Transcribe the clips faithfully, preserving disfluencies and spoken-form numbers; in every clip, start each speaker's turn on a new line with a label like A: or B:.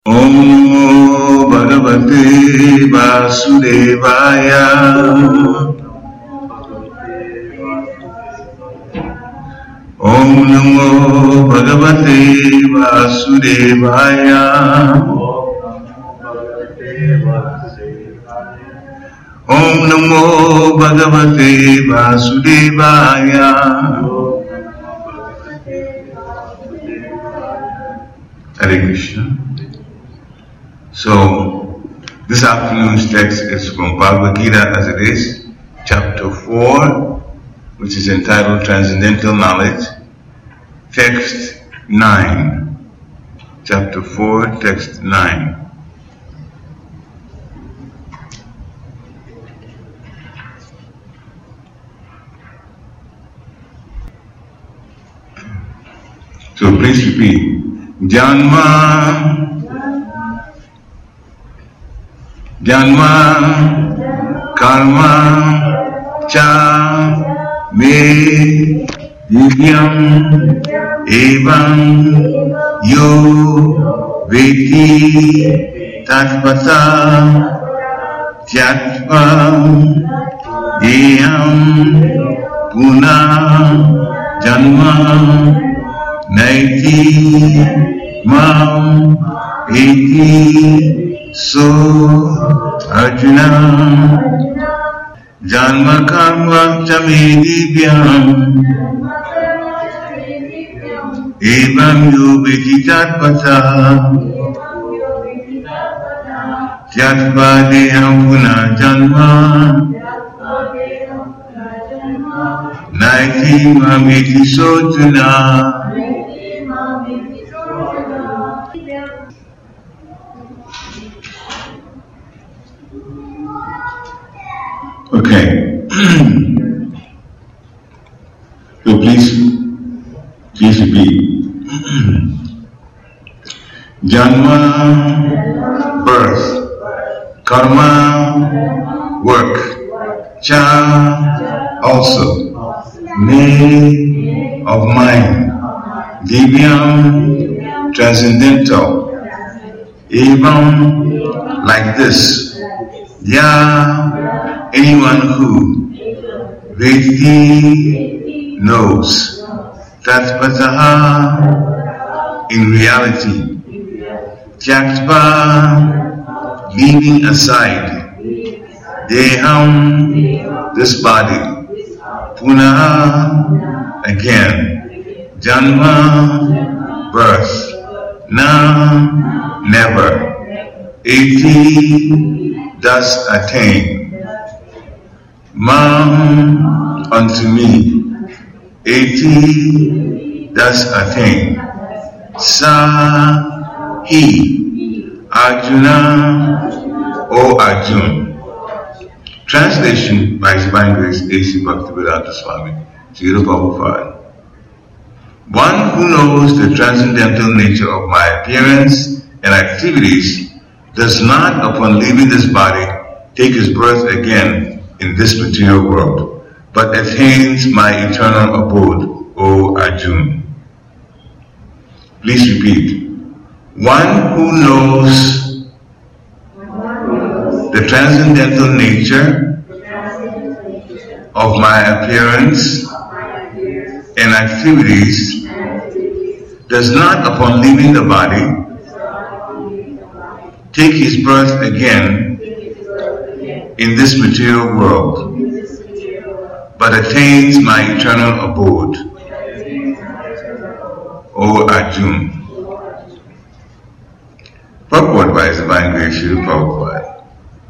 A: Om Namo Bhagavate Vasudevaya. Om Namo Bhagavate Vasudevaya. Om Namo Bhagavate Vasudevaya. Hare Krishna. So, this afternoon's text is from Bhagavad Gita as it is, chapter four, which is entitled Transcendental Knowledge, text nine. Chapter four, text nine. So please repeat. Janma Janma Karma Cha Me Divyam Evam Yo Veti Tatpata Tyatva Deyam Puna Janma Naiti Mam Eti So Arjuna Janma Karma Chame Divyam Evam Yo Veti Tatpata Tyatva Deyam Puna Janma Naiti Mam Eti So Arjuna. Okay. So please, please repeat. Janma, birth. Karma, work. Cha, also. Me, of mind. Divyam, transcendental. Evam, like this. Ya, anyone who Vedi knows Tatpataha in reality, Tyaktva leaving aside, Deham this body, Puna again, Janma birth, Na never, Eti thus attain. Mam unto me, Eti thus attain. Sa he, Arjuna, O Arjun. Translation by His Divine Grace A C Bhaktivedanta Swami, Srila Prabhupada. One who knows the transcendental nature of my appearance and activities does not, upon leaving this body, take his birth again in this material world, but attains my eternal abode, O Arjun. Please repeat. One who knows the transcendental nature of my appearance and activities does not, upon leaving the body, take his birth again in this material world, but attains my eternal abode, O Arjun. Purport by His Divine Grace, Srila Prabhupada.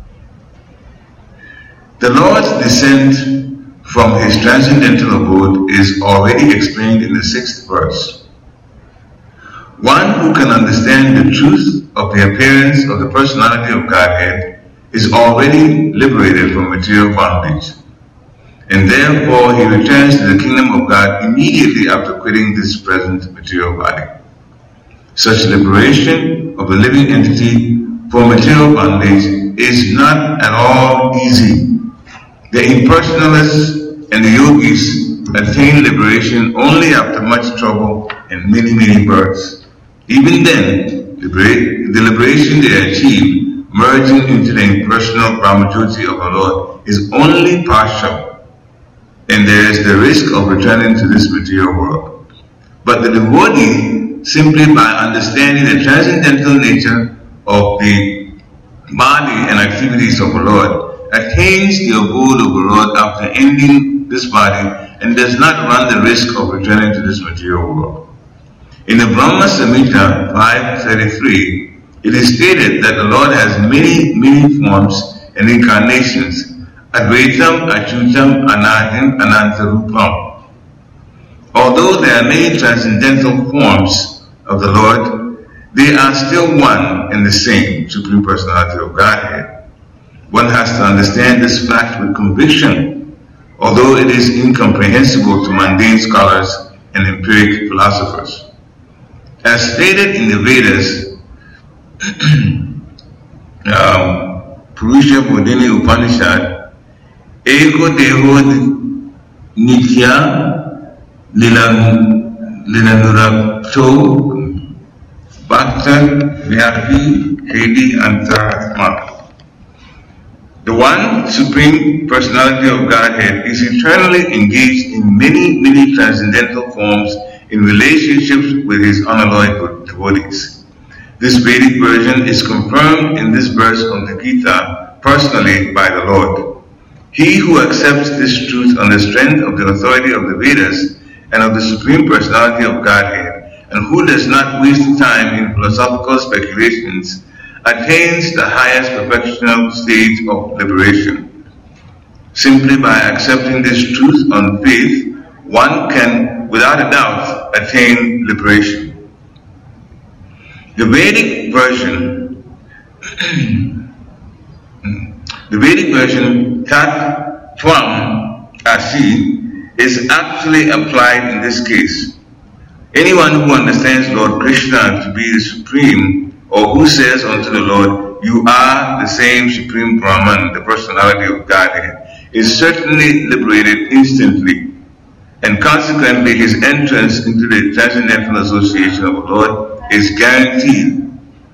A: The Lord's descent from His transcendental abode is already explained in the sixth verse. One who can understand the truth of the appearance of the personality of Godhead is already liberated from material bondage, and therefore he returns to the kingdom of God immediately after quitting this present material body. Such liberation of the living entity from material bondage is not at all easy. The impersonalists and the yogis attain liberation only after much trouble and many, many births. Even then, The liberation they achieve, merging into the impersonal Brahmajyoti of our Lord, is only partial, and there is the risk of returning to this material world. But the devotee, simply by understanding the transcendental nature of the body and activities of our Lord, attains the abode of our Lord after ending this body and does not run the risk of returning to this material world. In the Brahma Samhita five thirty-three, it is stated that the Lord has many, many forms and incarnations, Advaitam, Achyutam, Anadim, Anantarupam. Although there are many transcendental forms of the Lord, they are still one and the same, Supreme Personality of Godhead. One has to understand this fact with conviction, although it is incomprehensible to mundane scholars and empiric philosophers. As stated in the Vedas, um, Purusha Bodhini Upanishad, Eko Deho Nitya Lilanurapto Bhakta Vyapi Hedi Antaratma. The one Supreme Personality of Godhead is eternally engaged in many, many transcendental forms in relationships with his unalloyed devotees. This Vedic version is confirmed in this verse of the Gita personally by the Lord. He who accepts this truth on the strength of the authority of the Vedas and of the Supreme Personality of Godhead, and who does not waste time in philosophical speculations, attains the highest perfectional stage of liberation. Simply by accepting this truth on faith, one can, without a doubt, attain liberation. The Vedic version, the Vedic version, Tat Tvam Asi, is actually applied in this case. Anyone who understands Lord Krishna to be the Supreme, or who says unto the Lord, "You are the same Supreme Brahman, the Personality of Godhead," is certainly liberated instantly, and consequently his entrance into the transcendental association of the Lord is guaranteed.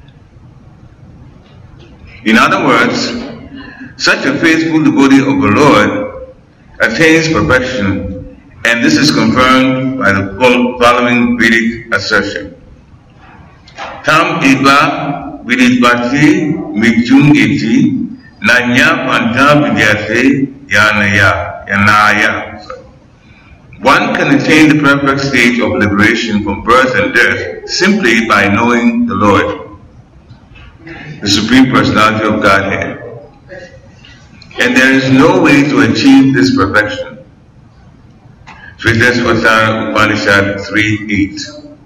A: In other words, such a faithful devotee of the Lord attains perfection, and this is confirmed by the following Vedic assertion. Tam eva vididvati mityung iti nanya panta vidyate yanaya yanaya. One can attain the perfect stage of liberation from birth and death simply by knowing the Lord, the Supreme Personality of Godhead. And there is no way to achieve this perfection. Shvetashvatara Upanishad three eight.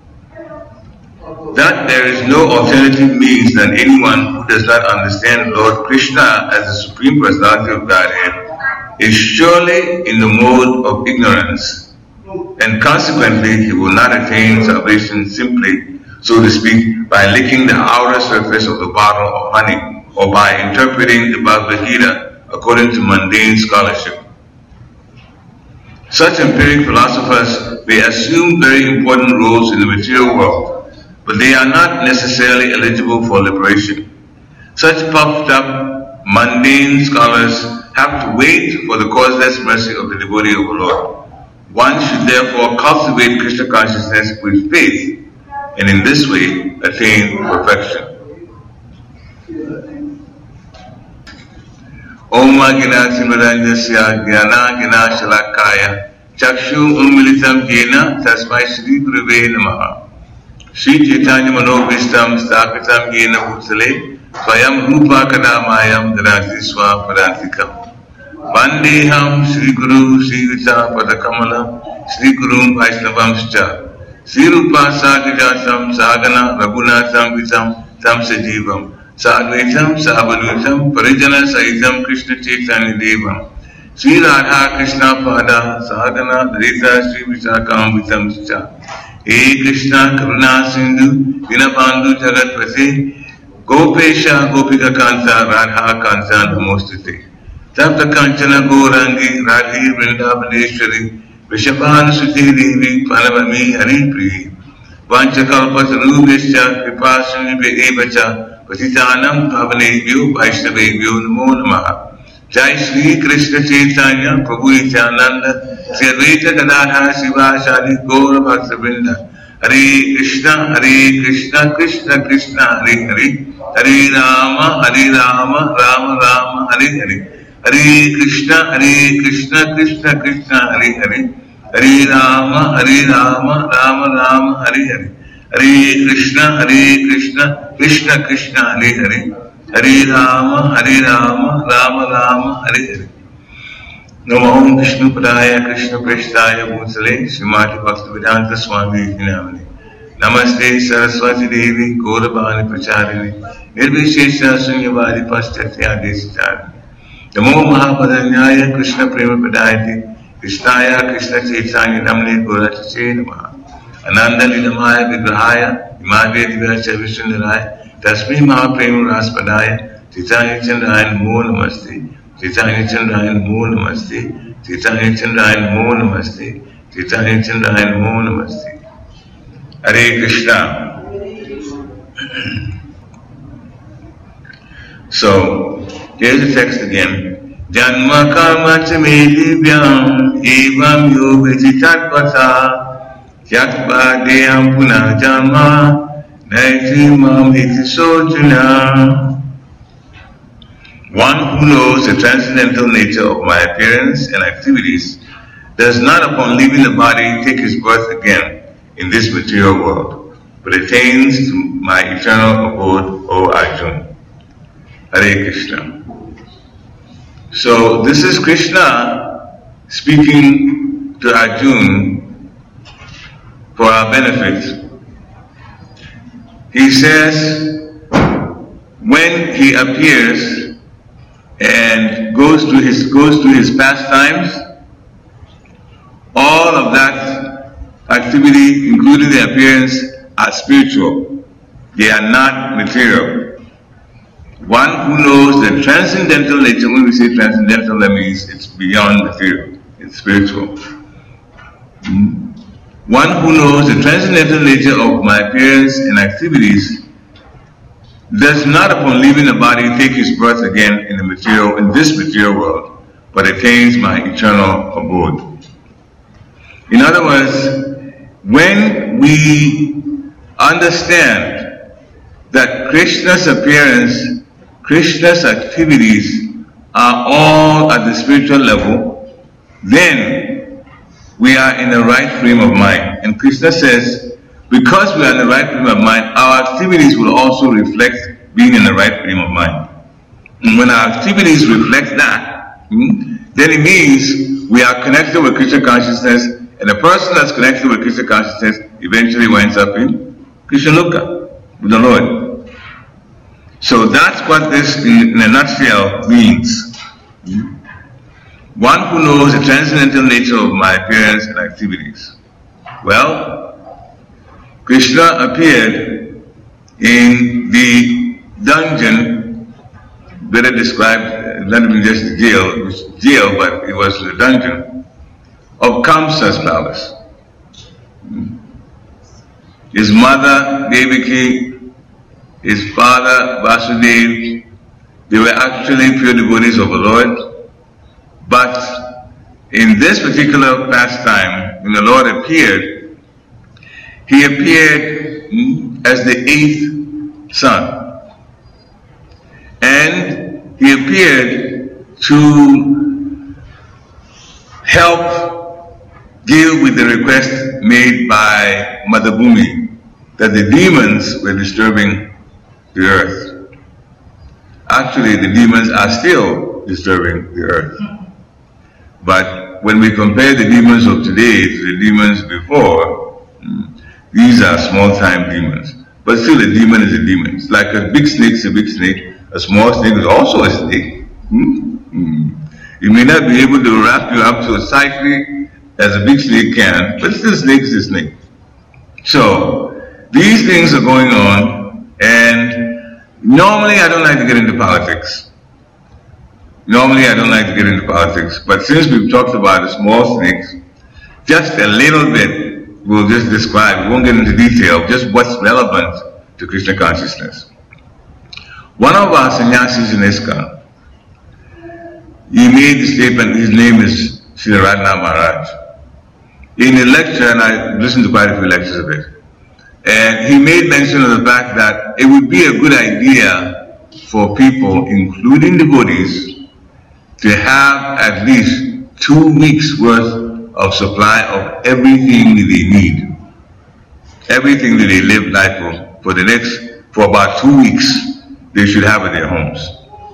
A: That there is no alternative means than anyone who does not understand Lord Krishna as the Supreme Personality of Godhead is surely in the mode of ignorance, and consequently he will not attain salvation simply, so to speak, by licking the outer surface of the bottle of honey, or by interpreting the Bhagavad Gita according to mundane scholarship. Such empiric philosophers may assume very important roles in the material world, but they are not necessarily eligible for liberation. Such puffed up, mundane scholars have to wait for the causeless mercy of the devotee of the Lord. One should therefore cultivate Krishna consciousness with faith, and in this way attain perfection. Om Gina Simranjasya Gyana Gina Shalakaya Chakshu Ummilitam Jena Tasmai Shri Guruve Namaha. Shri Chaitanya Manobhistam Stapitam Jena Bhutale Swayam Rupa Kadamayam Dhanati Swa Padantikam. Vandeham Shri Guru Shri Vita Padakamala Shri Guru Vaishnavamscha Shri Rupa Sagijatam Sagana Raghunatham Vitam Tam Sajivam Sadvaitam Sabalutam Parijana Saitam Krishna Chaitanya Devam Shri Radha Krishna Pada Sagana Rita Shri Vitakam Vitam Scha E Krishna Karuna Sindhu Dinabandhu Jagat Pase Gopesha Gopika Kanta Radha Kanta Namostite Tapta Kanchana Gourangi Radhi Vrindavaneshwari Vishabhanu Suti Devi Panavami Hari Priya Vanchakalpatarubhyascha Kripasindhubhya Patitanam Pavanebhyo Vaishnavebhyo Namo Namaha. Jai Shri Krishna Chaitanya Prabhu Nityananda Sri Advaita Gadadhara Sivasadi Gaura Bhaktavrinda. Hare Krishna, Hare Krishna, Krishna Krishna, Hare Hare, Hare Rama, Hare Rama, Rama Rama, Hare Hare, Hare Krishna, Hare Krishna, Krishna Krishna, Hare Hare, Hare Rama, Hare Rama, Rama Rama, Hare Hare, Hare Krishna, Hare Krishna, Krishna Krishna, Hare Hare, Hare Rama, Hare Rama, Rama Rama, Hare Hare. Namo Vishnu Padaya Krishna Prestaya Bhutale Srimati Bhaktivedanta Swami Namani. Namaste Saraswati Devi Gaurabhani Pracharini Nirvishesha Sunyavadi Paschatya Desitarini. Namo Mahapadanyaya Krishna Prema Padayati Krishnaya Krishna Chaitanya Namne Gaurachache Namaha. Ananda Lilamaya Vigrahaya Imade Divyacha Vishundaraya Tasmi Mahaprema Raspadaya Chaitanya Chandraya Namo Namaste. Chaitanya Chandraya Namo Namaste, Chaitanya Chandraya Namo Namaste, Chaitanya Chandraya Namo Namaste. Hare Krishna. So, here's the text again. Janma karma chame divyam evam yoga jitatpata yatva deyam puna janma naiti mam iti sojuna. One who knows the transcendental nature of my appearance and activities does not upon leaving the body take his birth again in this material world, but attains to my eternal abode, O Arjuna. Hare Krishna. So this is Krishna speaking to Arjuna for our benefit. He says, when he appears and goes to his goes to his pastimes, all of that activity, including the appearance, are spiritual. They are not material. One who knows the transcendental nature, when we say transcendental, that means it's beyond material, it's spiritual. One who knows the transcendental nature of my appearance and activities does not upon leaving the body take his birth again in the material, in this material world, but attains my eternal abode. In other words, when we understand that Krishna's appearance, Krishna's activities are all at the spiritual level, then we are in the right frame of mind. And Krishna says, because we are in the right frame of mind, our activities will also reflect being in the right frame of mind. And when our activities reflect that, hmm, then it means we are connected with Krishna consciousness, and the person that's connected with Krishna consciousness eventually winds up in Krishna Loka, with the Lord. So that's what this, in, in a nutshell, means. Hmm. One who knows the transcendental nature of my appearance and activities. Well, Krishna appeared in the dungeon, better described, not even just the jail, it was jail, but it was the dungeon of Kamsa's palace. His mother, Devaki, his father, Vasudev, they were actually pure devotees of the Lord, but in this particular pastime, when the Lord appeared, He appeared as the eighth son. And he appeared to help deal with the request made by Mother Bhumi that the demons were disturbing the earth. Actually, the demons are still disturbing the earth. But when we compare the demons of today to the demons before, these are small-time demons. But still, a demon is a demon. It's like a big snake is a big snake. A small snake is also a snake. Hmm? Hmm. You may not be able to wrap you up so tightly as a big snake can, but still, snake is a snake. So, these things are going on, and normally I don't like to get into politics. Normally I don't like to get into politics, but since we've talked about the small snakes, just a little bit, we'll just describe, we won't get into detail, just what's relevant to Krishna consciousness. One of our sannyasis in ISKCON, he made the statement, his name is Srila Radha Maharaj. In a lecture, and I listened to quite a few lectures of it, and he made mention of the fact that it would be a good idea for people, including devotees, to have at least two weeks worth of supply of everything that they need. Everything that they live life for, for the next, for about two weeks, they should have at their homes.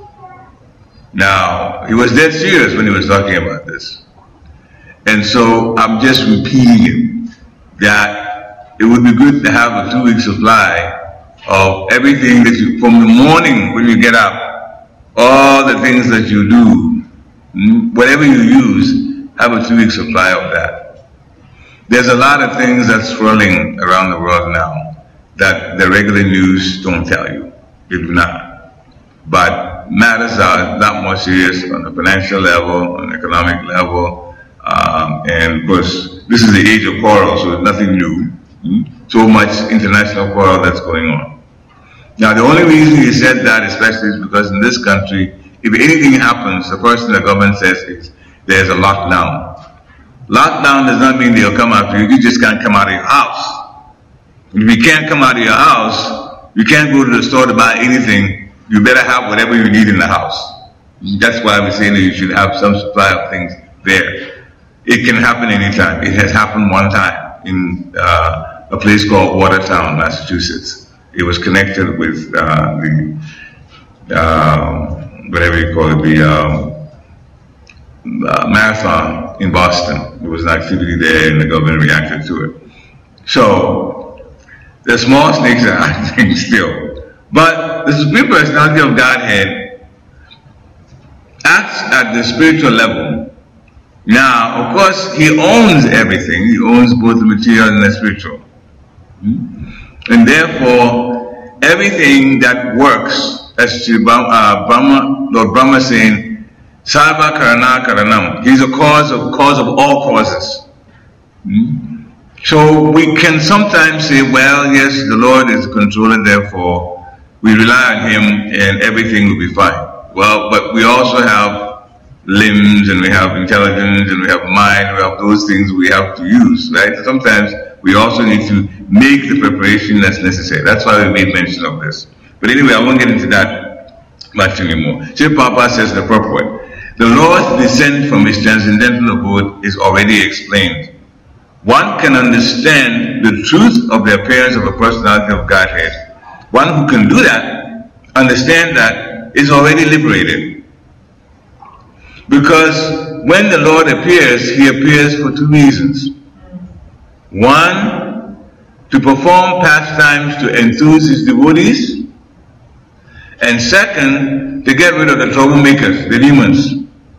A: Now, he was dead serious when he was talking about this. And so I'm just repeating it, that it would be good to have a two-week supply of everything that you, from the morning when you get up, all the things that you do, whatever you use, have a two-week supply of that. There's a lot of things that's swirling around the world now that the regular news don't tell you. They do not. But matters are a lot more serious on the financial level, on the economic level, um, and of course, this is the age of quarrel, so it's nothing new. So much international quarrel that's going on. Now, the only reason he said that, especially, is because in this country, if anything happens, the first thing the government says is there's a lockdown. Lockdown does not mean they'll come after you. You just can't come out of your house. If you can't come out of your house, you can't go to the store to buy anything. You better have whatever you need in the house. That's why we're saying that you should have some supply of things there. It can happen anytime. It has happened one time in uh, a place called Watertown, Massachusetts. It was connected with uh, the, uh, whatever you call it, the um, uh, marathon in Boston. There was an activity there and the government reacted to it. So, the small snakes are acting still. But the Supreme Personality of Godhead acts at the spiritual level. Now, of course, he owns everything. He owns both the material and the spiritual. And therefore, everything that works, as uh, Brahma, Lord Brahma saying, Sarva Karana Karanam. He's a cause of cause of all causes. So we can sometimes say, well, yes, the Lord is the controller, therefore we rely on Him and everything will be fine. Well, but we also have limbs and we have intelligence and we have mind, we have those things we have to use, right? So sometimes we also need to make the preparation that's necessary. That's why we made mention of this. But anyway, I won't get into that much anymore. Srila Prabhupada says the purport. The Lord's descent from His transcendental abode is already explained. One can understand the truth of the appearance of a personality of Godhead. One who can do that, understand that, is already liberated. Because when the Lord appears, He appears for two reasons. One, to perform pastimes to enthuse His devotees. And second, to get rid of the troublemakers, the demons.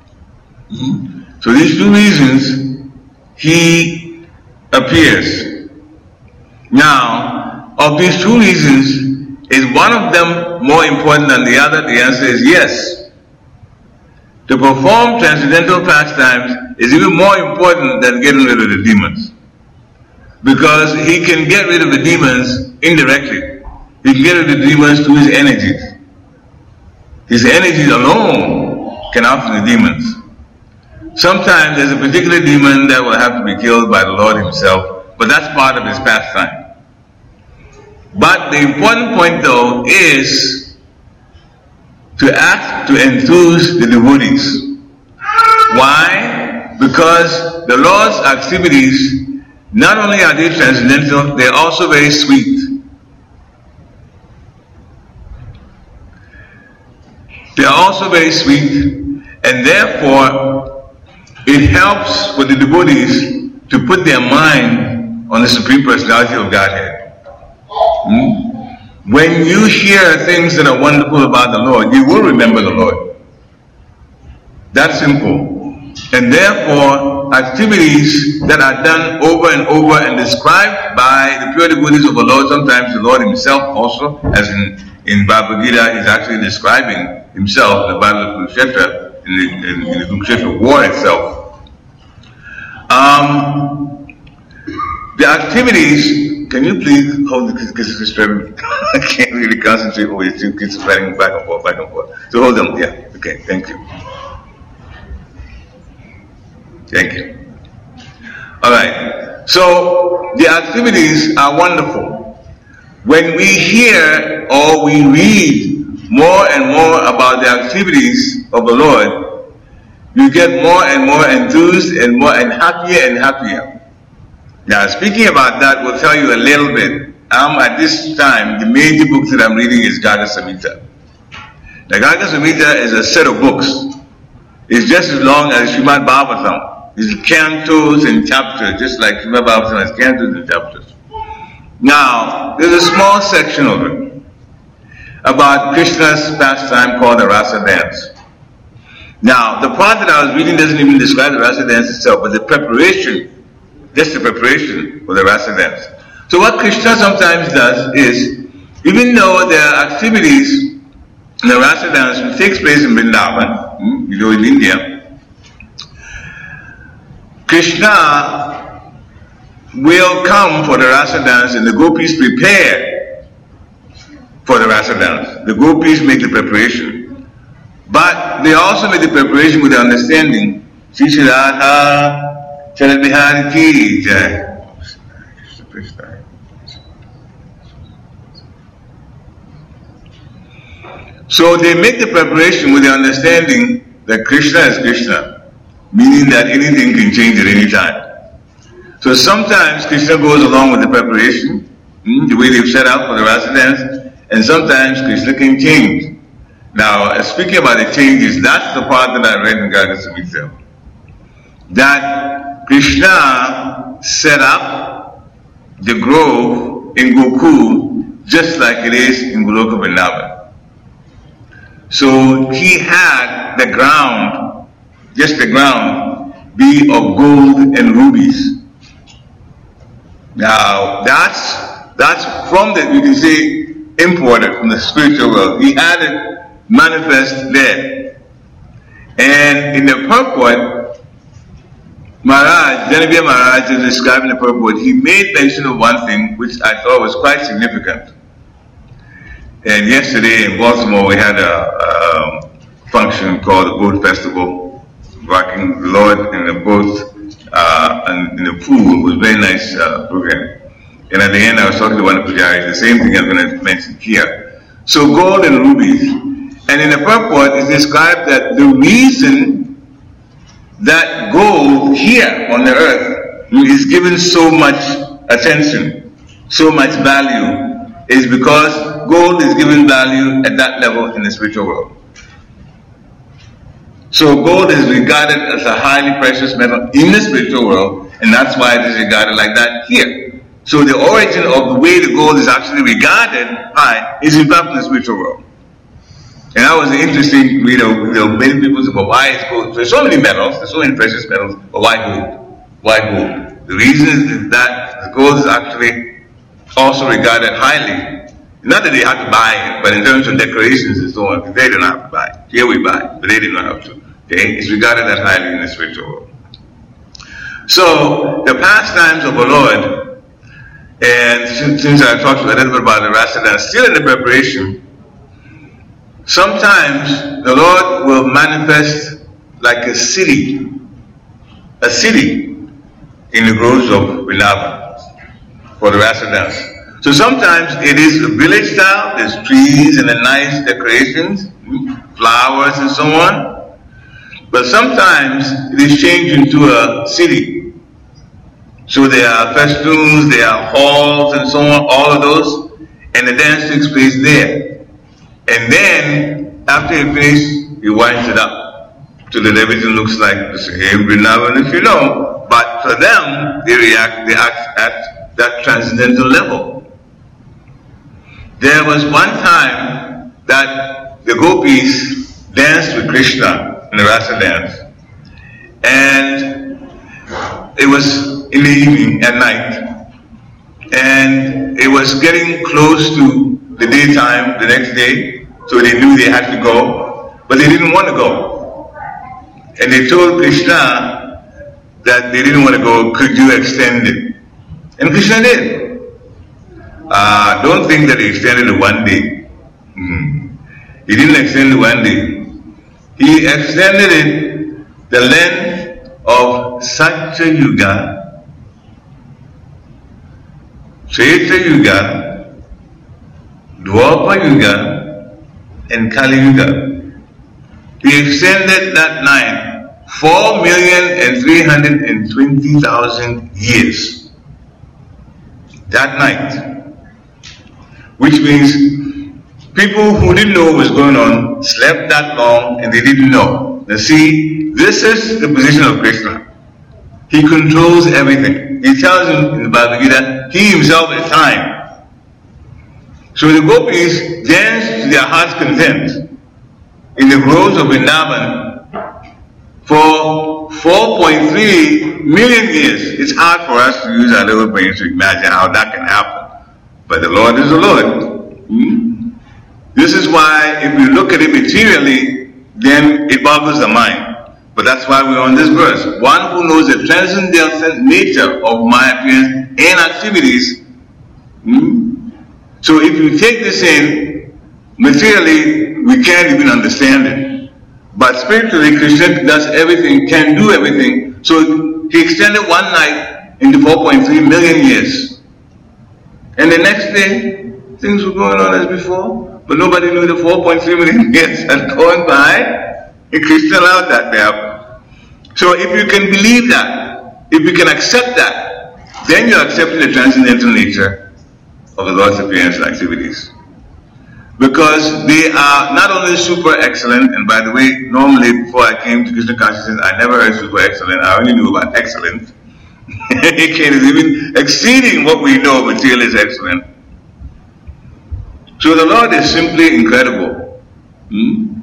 A: So these two reasons, He appears. Now, of these two reasons, is one of them more important than the other? The answer is yes. To perform transcendental pastimes is even more important than getting rid of the demons. Because he can get rid of the demons indirectly. He can get rid of the demons through his energies. His energies alone can oust the demons. Sometimes there's a particular demon that will have to be killed by the Lord Himself, but that's part of His pastime. But the important point though is to act to enthuse the devotees. Why? Because the Lord's activities, not only are they transcendental, they're also very sweet. They are also very sweet, and therefore it helps for the devotees to put their mind on the Supreme Personality of Godhead. Hmm? When you hear things that are wonderful about the Lord, you will remember the Lord. That's simple. And therefore, activities that are done over and over and described by the pure devotees of the Lord, sometimes the Lord Himself also, as in, in Bhagavad Gita, is actually describing Himself, the Battle of Kurukshetra, in the, in, in the Kurukshetra war itself. Um, The activities, can you please hold the kids, kids is disturbing me? I can't really concentrate over the two kids fighting back and forth, back and forth. So hold them, yeah, okay, thank you. Thank you. Alright, so the activities are wonderful. When we hear or we read more and more about the activities of the Lord, you get more and more enthused and more and happier and happier. Now, speaking about that, we'll tell you a little bit. Um, at this time, the major books that I'm reading is Garga Samhita. The Garga Samhita is a set of books. It's just as long as Srimad Bhagavatam. It's cantos and chapters, just like Srimad Bhagavatam has cantos and chapters. Now, there's a small section of it about Krishna's pastime called the Rasa dance. Now, the part that I was reading doesn't even describe the Rasa dance itself, but the preparation, just the preparation for the Rasa dance. So what Krishna sometimes does is, even though there are activities in the Rasa dance which takes place in Vrindavan, you know, in India, Krishna will come for the Rasa dance and the gopis prepare for the Rasa dance. The gopis make the preparation. But they also make the preparation with the understanding, Shri Shri Radha Charan Bihari Ki Jai. So they make the preparation with the understanding that Krishna is Krishna, meaning that anything can change at any time. So sometimes Krishna goes along with the preparation, the way they've set out for the Rasa dance, and sometimes Krishna can change. Now, speaking about the changes, that's the part that I read in Garga Samhita. That Krishna set up the grove in Gokul just like it is in Goloka Vrindavan. So he had the ground, just the ground, be of gold and rubies. Now, that's, that's from the, you can say, imported from the spiritual world. He had it manifest there. And in the purport, Maharaj, Janabhya Maharaj is describing the purport. He made mention of one thing which I thought was quite significant. And yesterday in Baltimore we had a, a function called the Boat Festival, rocking the Lord in the boat uh, and in the pool. It was a very nice uh, program. And at the end I was talking to one of the pujaris, the same thing I'm going to mention here. So gold and rubies. And in the purport it's described that the reason that gold here on the earth is given so much attention, so much value, is because gold is given value at that level in the spiritual world. So gold is regarded as a highly precious metal in the spiritual world, and that's why it is regarded like that here. So the origin of the way the gold is actually regarded high is in fact in the spiritual world. And that was an interesting, you know, you know many people say, but why is gold? There's so many metals, there's so many precious metals, but why gold? Why gold? The reason is that the gold is actually also regarded highly. Not that they have to buy it, but in terms of decorations and so on, they don't have to buy it. Here we buy it, but they did not have to. Okay? It's regarded that highly in the spiritual world. So, the pastimes of the Lord, and since, since I talked a little bit about the Rasa dance, still in the preparation, sometimes the Lord will manifest like a city, a city in the groves of Vrindavan for the Rasa dance. So sometimes it is a village style, there's trees and the nice decorations, flowers and so on. But sometimes it is changed into a city. So there are festoons, there are halls and so on, all of those, and the dance takes place there. And then, after he finishes, he winds it up so that everything looks like the same Vrindavan, if you know. But for them, they react, they act at that transcendental level. There was one time that the gopis danced with Krishna in the Rasa dance. And it was in the evening, at night. And it was getting close to the daytime the next day, so they knew they had to go, but they didn't want to go. And they told Krishna that they didn't want to go, could you extend it? And Krishna did. Uh, don't think that he extended it one day. Hmm. He didn't extend it one day. He extended it the length of Satya Yuga, Treta Yuga, Dwapara Yuga, and Kali Yuga. He extended that night four million and three hundred and twenty thousand years. That night. Which means people who didn't know what was going on slept that long and they didn't know. Now see, this is the position of Krishna. He controls everything. He tells him in the Bhagavad Gita, he himself is time. So the gopis danced to their heart's content in the groves of Vrindavan for four point three million years. It's hard for us to use our little brains to imagine how that can happen. But the Lord is the Lord. Hmm? This is why if we look at it materially, then it boggles the mind. But that's why we're on this verse. One who knows the transcendental nature of my appearance and activities. Hmm? So if you take this in, materially, we can't even understand it. But spiritually, Krishna does everything, can do everything. So he extended one night into four point three million years. And the next day, things were going on as before, but nobody knew the four point three million years had gone by, and Krishna allowed that to happen. So if you can believe that, if you can accept that, then you're accepting the transcendental nature of the Lord's appearance and activities. Because they are not only super excellent, and by the way, normally before I came to Krishna consciousness, I never heard super excellent, I only knew about excellent. It is even exceeding what we know material is excellent. So the Lord is simply incredible. Hmm?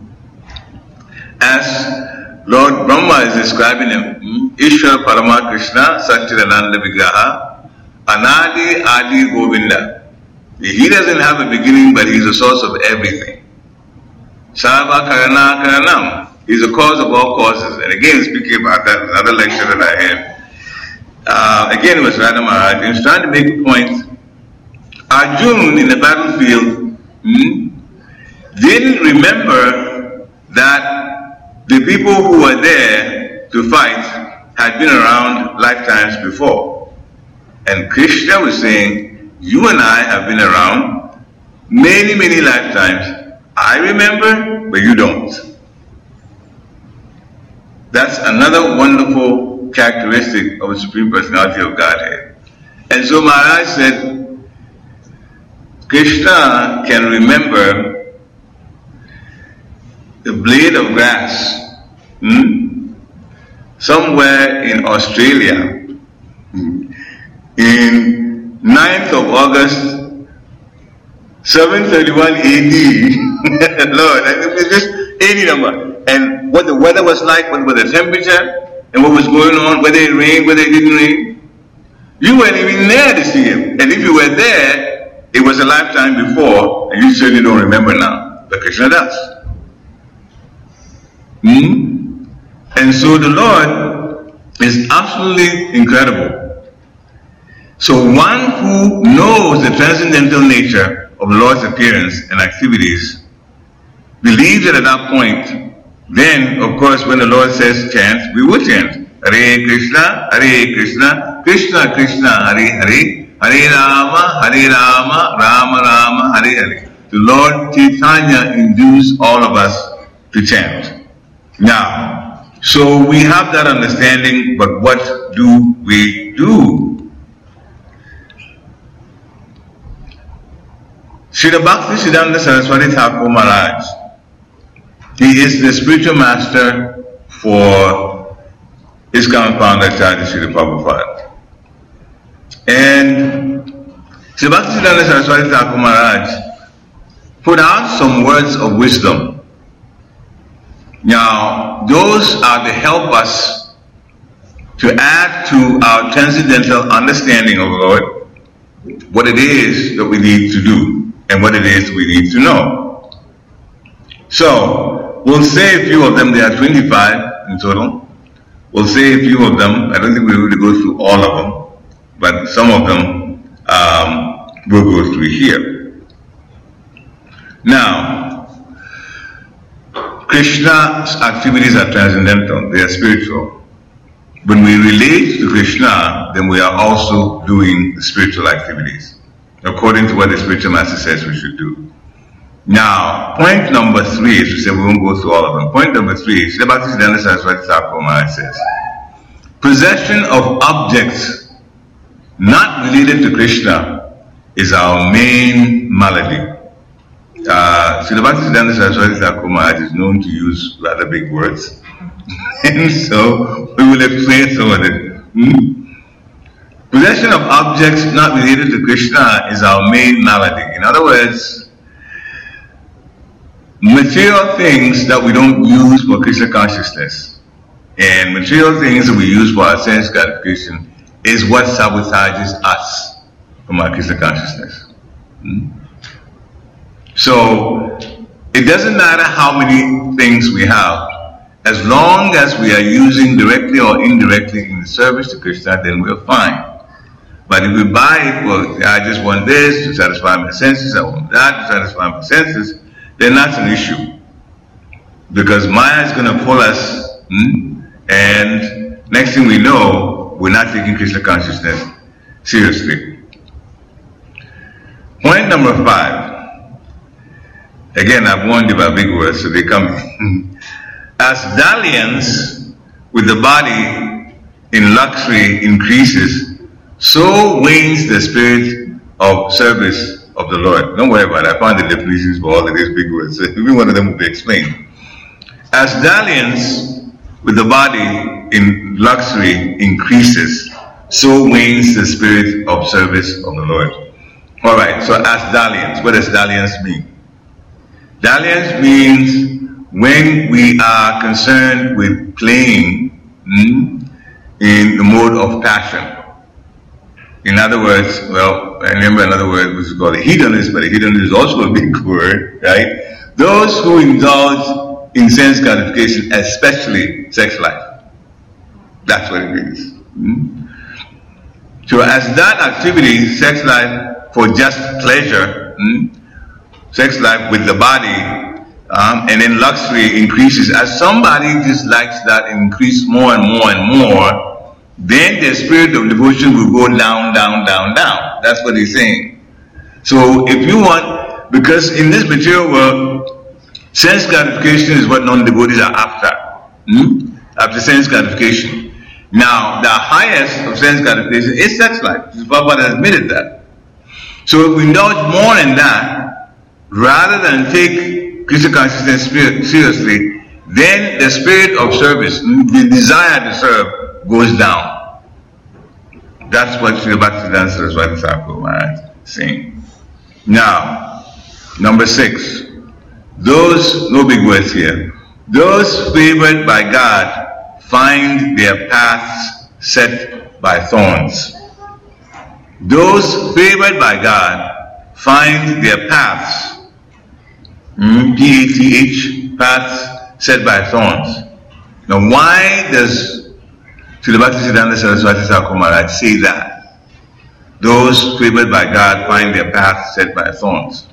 A: As Lord Brahma is describing him, hmm? Ishwara Parama Krishna Satchidananda Vigraha Anadi Adi Govinda. He doesn't have a beginning, but he's the source of everything. Sarva Karana Karanam. He's the cause of all causes. And again, speaking about that, another lecture that I had. Uh, again, it was Radha Maharaj. He was trying to make a point. Arjuna in the battlefield hmm, didn't remember that the people who were there to fight had been around lifetimes before. And Krishna was saying, you and I have been around many, many lifetimes. I remember, but you don't. That's another wonderful characteristic of the Supreme Personality of Godhead. And so Maharaj said, Krishna can remember the blade of grass hmm, somewhere in Australia hmm, in ninth of August seven thirty-one A D Lord, I think it's just any number. And what the weather was like, what was the temperature, and what was going on, whether it rained, whether it didn't rain. You weren't even there to see him. And if you were there, it was a lifetime before, and you certainly don't remember now. But Krishna does. Hmm? And so the Lord is absolutely incredible. So one who knows the transcendental nature of the Lord's appearance and activities believes that at that point, then, of course, when the Lord says chant, we will chant. Hare Krishna, Hare Krishna, Krishna Krishna, Hare Hare, Hare Rama, Hare Rama, Rama Rama, Hare Hare. The Lord Chaitanya induced all of us to chant. Now, so we have that understanding, but what do we do? Srila Bhaktisiddhanta Saraswati Thakur Maharaj, he is the spiritual master for his founder, Acharya Srila Prabhupada. And Srila Bhaktisiddhanta Saraswati Thakur Maharaj put out some words of wisdom. Now, those are to help us to add to our transcendental understanding of the Lord, what it is that we need to do and what it is we need to know. So, we'll say a few of them. There are twenty-five in total. We'll say a few of them. I don't think we're going to go through all of them. but some of them um, will go through here. Now, Krishna's activities are transcendental, they are spiritual. When we relate to Krishna, then we are also doing spiritual activities, according to what the spiritual master says we should do. Now, point number three, as we said, we won't go through all of them. Point number three, Srila Bhaktisiddhanta Saraswati Thakur Maharaj says, possession of objects not related to Krishna is our main malady. Uh, Srila Bhaktisiddhanta Saraswati Thakur Maharaj is known to use rather big words. And so, we will explain some of it. Hmm? Possession of objects not related to Krishna is our main malady. In other words, material things that we don't use for Krishna consciousness and material things that we use for our sense gratification is what sabotages us from our Krishna consciousness. Hmm? So, it doesn't matter how many things we have, as long as we are using directly or indirectly in the service to Krishna, then we're fine. But if we buy it, well, I just want this to satisfy my senses, I want that to satisfy my senses, then that's an issue. Because Maya is going to pull us, hmm, and next thing we know, we're not taking Krishna consciousness seriously. Point number five. Again, I've warned you about big words, so they come in. As dalliance with the body in luxury increases, so wanes the spirit of service of the Lord. Don't worry about it. I found the definitions for all of these big words. So every one of them will be explained. As dalliance with the body in luxury increases, so wanes the spirit of service of the Lord. Alright, so as dalliance. What does dalliance mean? Dalliance means when we are concerned with playing hmm, in the mode of passion. In other words, well, I remember another word which is called a hedonist, but a hedonist is also a big word, right? Those who indulge in sense gratification, especially sex life. That's what it means. Hmm? So as that activity, sex life for just pleasure, hmm, sex life with the body, Um, and then luxury increases. As somebody just likes that and increase more and more and more, then the spirit of devotion will go down, down, down, down. That's what he's saying. So if you want, because in this material world, sense gratification is what non-devotees are after. Hmm? After sense gratification. Now, the highest of sense gratification is sex life. Prabhupada has admitted that. So if we indulge more in that, rather than take Krishna consciousness seriously, then the spirit of service, the desire to serve, goes down. That's what Srila Bhaktisiddhanta Saraswati Thakur Maharaj is saying. Now, number six, those, no big words here, those favored by God find their paths set by thorns. Those favored by God find their paths, Mm, P A T H, paths set by thorns. Now, why does Srila Bhaktisiddhanta Saraswati Thakur Maharaj say that? Those favored by God find their paths set by thorns.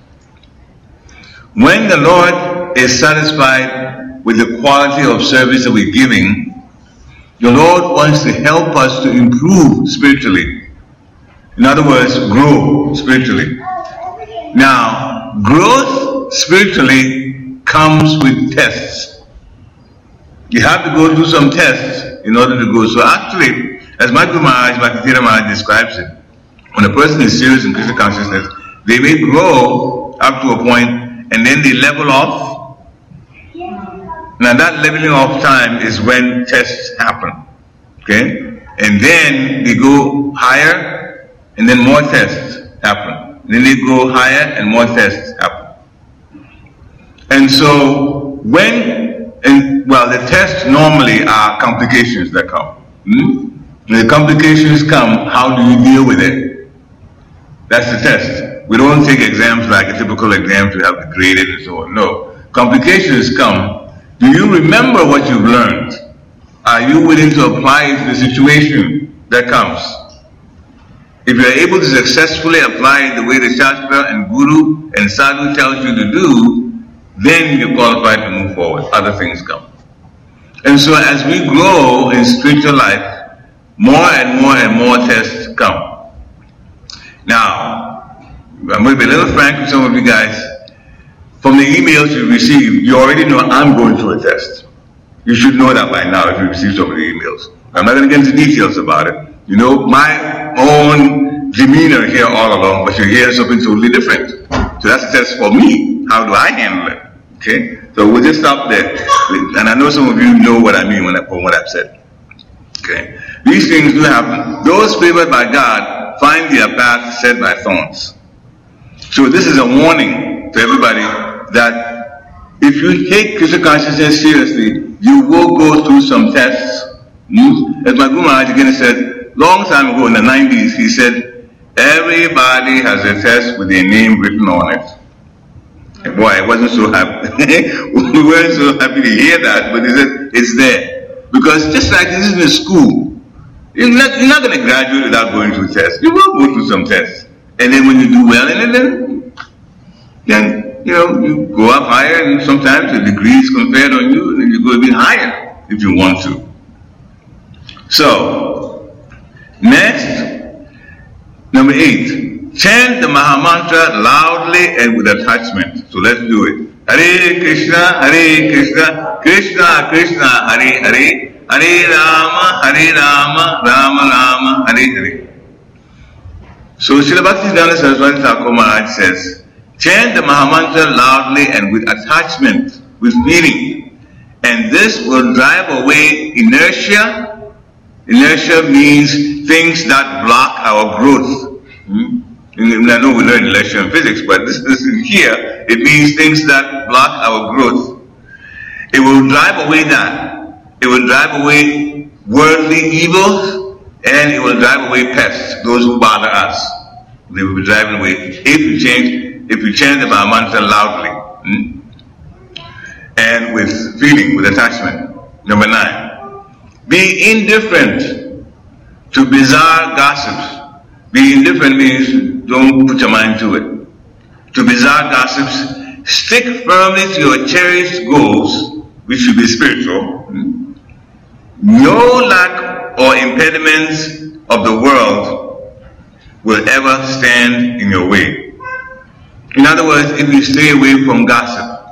A: When the Lord is satisfied with the quality of service that we're giving, the Lord wants to help us to improve spiritually. In other words, grow spiritually. Now, growth spiritually comes with tests. You have to go through some tests in order to go. So actually, as my Guru Maharaj, Bhakti Maharaj describes it, when a person is serious in Krishna consciousness, they may grow up to a point and then they level off. Now that leveling off time is when tests happen. Okay? And then they go higher and then more tests happen. Then they go higher and more tests happen. And so, when, and well, the tests normally are complications that come. Hmm? When the complications come, how do you deal with it? That's the test. We don't take exams like a typical exam to have to grade it and so on. No. Complications come. Do you remember what you've learned? Are you willing to apply it to the situation that comes? If you are able to successfully apply the way the Shastra and Guru and Sadhu tells you to do, then you're qualified to move forward. Other things come. And so as we grow in spiritual life, more and more and more tests come. Now, I'm going to be a little frank with some of you guys. From the emails you receive, you already know I'm going through a test. You should know that by now if you receive some of the emails. I'm not going to get into details about it. You know my own demeanor here all along, but you hear something totally different. So that's a test for me. How do I handle it? Okay? So we'll just stop there. And I know some of you know what I mean when I, from what I've said. Okay? These things do happen. Those favored by God find their path set by thorns. So this is a warning to everybody that if you take Krishna consciousness seriously, you will go through some tests. Hmm? As my Guru Maharaj again said, long time ago in the nineties, he said, everybody has a test with their name written on it. And boy, I wasn't so happy. We weren't so happy to hear that, but he said, it's there. Because just like this is in school, you're not, you're not going to graduate without going through tests. You will go through some tests. And then when you do well in it, then, then you know, you go up higher, and sometimes the degree is conferred on you, and then you go a bit higher if you want to. So, next, number eight, chant the Mahamantra loudly and with attachment. So let's do it. Hare Krishna, Hare Krishna, Krishna Krishna, Hare Hare, Hare Rama, Hare Rama, Rama Rama, Hare Hare. So Srila Bhaktisiddhanta Saraswati Thakur Maharaj says, chant the Mahamantra loudly and with attachment, with feeling. And this will drive away inertia. Inertia means things that block our growth. Hmm? I know we learned inertia in physics, but this, this is here, it means things that block our growth. It will drive away that. It will drive away worldly evils, and it will drive away pests, those who bother us. They will be driving away if you change, if you chant the Mahamantra loudly. Hmm? And with feeling, with attachment. Number nine, be indifferent to bizarre gossips. Be indifferent means don't put your mind to it. To bizarre gossips, stick firmly to your cherished goals, which should be spiritual. Hmm? No lack or impediments of the world will ever stand in your way. In other words, if you stay away from gossip,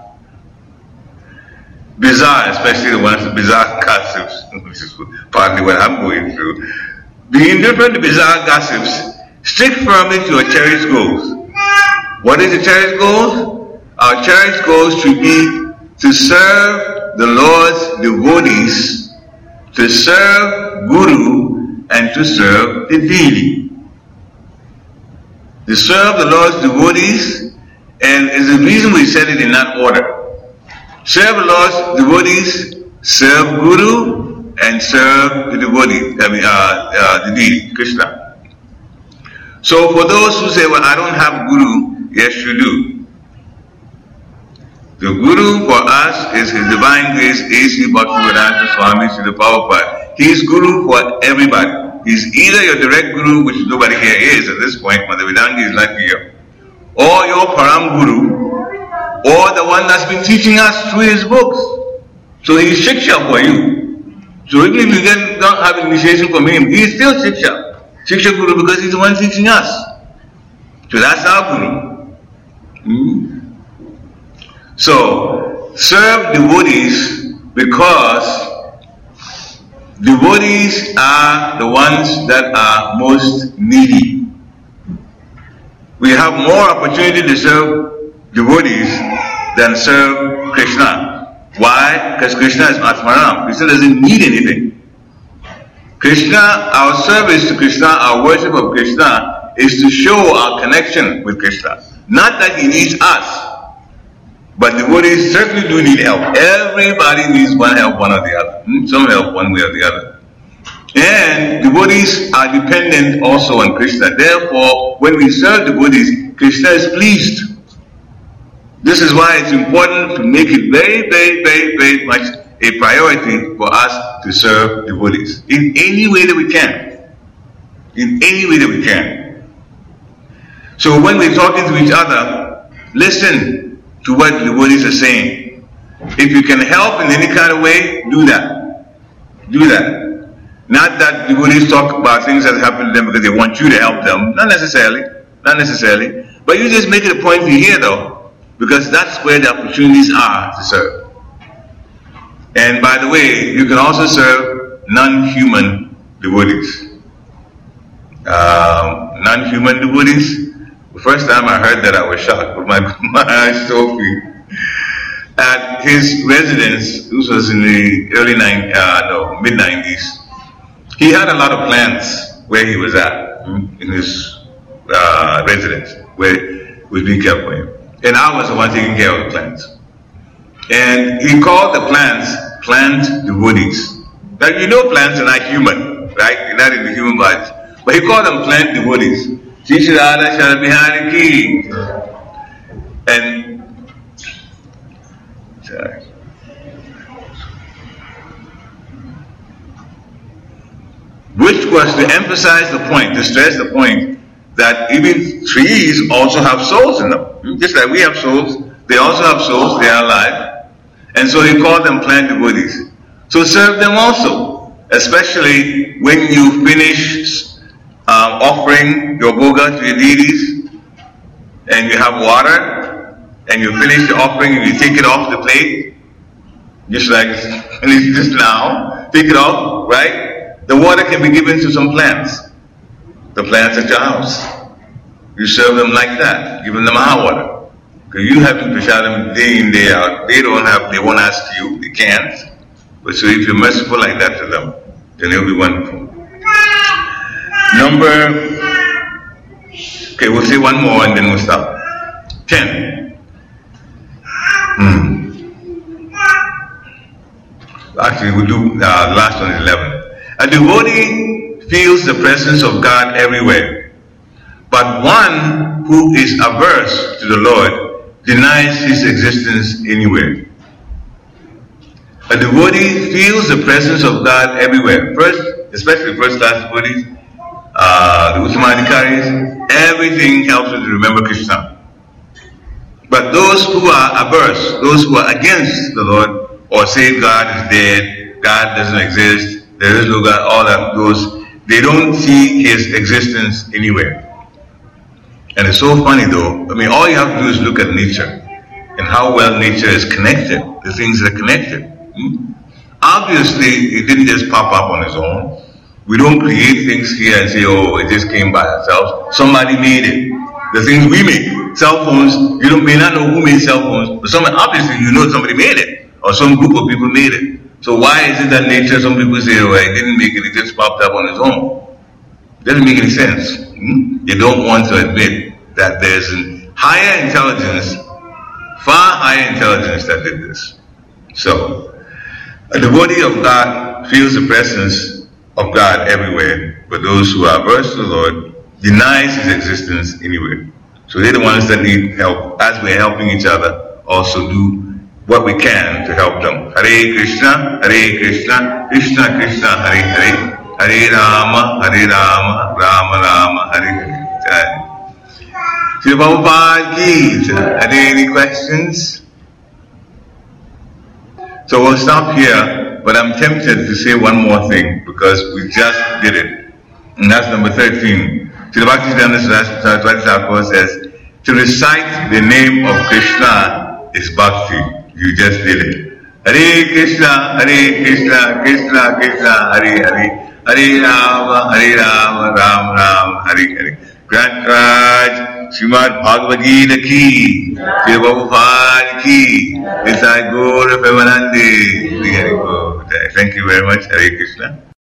A: bizarre, especially the ones with bizarre gossips, which is partly what I'm going through, be indifferent to bizarre gossips, stick firmly to your cherished goals. What is the cherished goals? Our cherished goals should be to serve the Lord's devotees, to serve Guru, and to serve the deity. To serve the Lord's devotees, and is the reason we said it in that order. Serve the Lord's devotees, serve Guru, and serve the devotee, I mean, uh, uh, the deity, Krishna. So for those who say, well, I don't have Guru, yes you do. The Guru for us is His Divine Grace, A C Bhaktivedanta Swami Srila Prabhupada. He is Guru for everybody. He's either your direct Guru, which nobody here is at this point, Madhavidangi is not here, or your Param Guru, or the one that's been teaching us through his books. So he's Shiksha for you. So even if you get, don't have initiation from him, he's still Shiksha. Shiksha Guru because he's the one teaching us. So that's our Guru. Hmm? So, serve devotees because devotees are the ones that are most needy. We have more opportunity to serve devotees than serve Krishna. Why? Because Krishna is Atmaram. Krishna doesn't need anything. Krishna, our service to Krishna, our worship of Krishna is to show our connection with Krishna. Not that He needs us. But devotees certainly do need help. Everybody needs one help, one or the other. Some help one way or the other. And devotees are dependent also on Krishna. Therefore, when we serve devotees, Krishna is pleased. This is why it's important to make it very, very, very, very much a priority for us to serve devotees. In any way that we can. In any way that we can. So when we're talking to each other, listen to what the devotees are saying. If you can help in any kind of way, do that. Do that. Not that devotees talk about things that happen to them because they want you to help them. Not necessarily. Not necessarily. But you just make it a point to hear though, because that's where the opportunities are to serve. And by the way, you can also serve non-human devotees. Um, non-human devotees. The first time I heard that, I was shocked, but my, my eyes so free. At his residence, this was in the early nine, uh, no, mid nineties. He had a lot of plants where he was at in his uh, residence, where it was being kept for him. And I was the one taking care of the plants. And he called the plants plant devotees. Now you know plants are not human, right? They're not in the human body. But he called them plant devotees. Shri Radha Shara Bihari Ki. And sorry. Which was to emphasize the point, to stress the point that even trees also have souls in them. Just like we have souls, they also have souls, they are alive. And so he called them plant devotees. So serve them also, especially when you finish um, offering your bhoga to your deities, and you have water, and you finish the offering and you take it off the plate, just like just now, take it off, right? The water can be given to some plants. The plants at your house. You serve them like that, giving them hot water. Because you have to push out them day in, day out. They don't have, they won't ask you, they can't. But so if you're merciful like that to them, then it'll be wonderful. Number, okay, we'll say one more and then we'll stop. Ten. Hmm. Actually, we'll do uh, the last one is eleven. A devotee feels the presence of God everywhere, but one who is averse to the Lord denies His existence anywhere. A devotee feels the presence of God everywhere. First, especially first-class devotees, uh, the Uttamadhikaris, everything helps you to remember Krishna. But those who are averse, those who are against the Lord, or say God is dead, God doesn't exist, there is no God, all that goes, they don't see His existence anywhere. And it's so funny though, I mean, all you have to do is look at nature and how well nature is connected, the things that are connected. Hmm? Obviously, it didn't just pop up on its own. We don't create things here and say, oh, it just came by ourselves. Somebody made it. The things we make, cell phones, you don't, may not know who made cell phones, but somebody, obviously you know somebody made it, or some group of people made it. So why is it that nature, some people say, oh, it didn't make it, it just popped up on its own? It doesn't make any sense. Hmm? You don't want to admit that there's a higher intelligence, far higher intelligence that did this. So, a devotee of God feels the presence of God everywhere, but those who are averse to the Lord denies His existence anywhere. So they're the ones that need help. As we're helping each other, also do what we can to help them. Hare Krishna, Hare Krishna, Krishna Krishna, Hare Hare, Hare Rama, Hare Rama, Rama Rama, Hare Hare. Srila Prabhupada ki. Are there any questions? So we'll stop here, but I'm tempted to say one more thing because we just did it. And that's number thirteen. Srila Bhaktisiddhanta Saraswati Thakur says, to recite the name of Krishna is bhakti. You just did it. Hare Krishna, Hare Krishna, Krishna Krishna, Hare Hare, Hare Rama, Hare Rama, Ram Ram, Hare Hare. Grant Raj, Srimad Bhagavad Gita ki, Srila Prabhupada ki, Nisai Gaura Premanande, Hare Hare. Thank you very much. Hare Krishna.